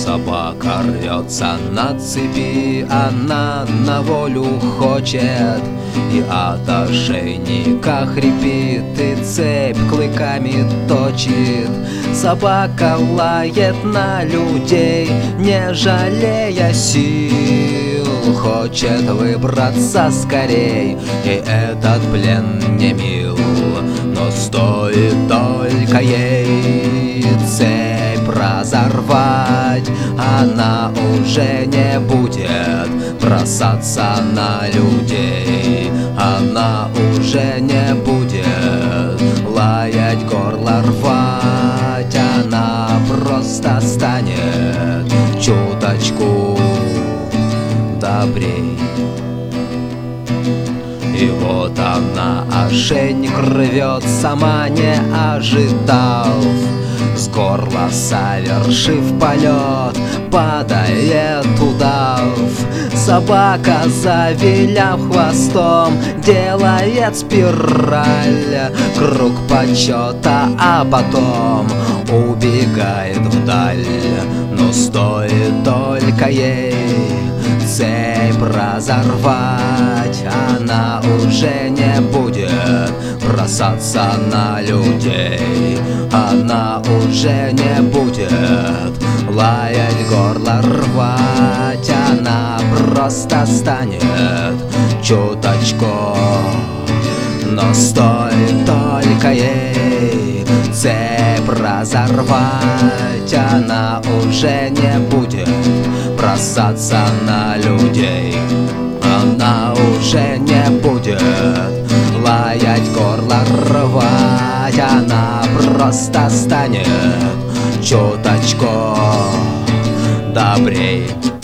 Собака рвется на цепи, она на волю хочет, и от ошейника хрипит, и цепь клыками точит. Собака лает на людей, не жалея сил, хочет выбраться скорей, и этот плен не мил. Но стоит только ей цепь разорвать, она уже не будет бросаться на людей. Она уже не будет лаять, горло рвать, она просто станет чуточку добрей. И вот она ошейник рвет, сама не ожидав, с горла совершив полет, падает удав. Собака, завиляв хвостом, делает спираль, круг почета, а потом убегает вдаль. Но стоит только ей цепь разорвать, она уже не будет бросаться на людей. Она уже не будет лаять, горло рвать, она просто станет чуточку. Но стоит только ей цепь разорвать, она уже не будет бросаться на людей. Она уже не будет лаять, горло рвать, она просто станет чуточку добрей.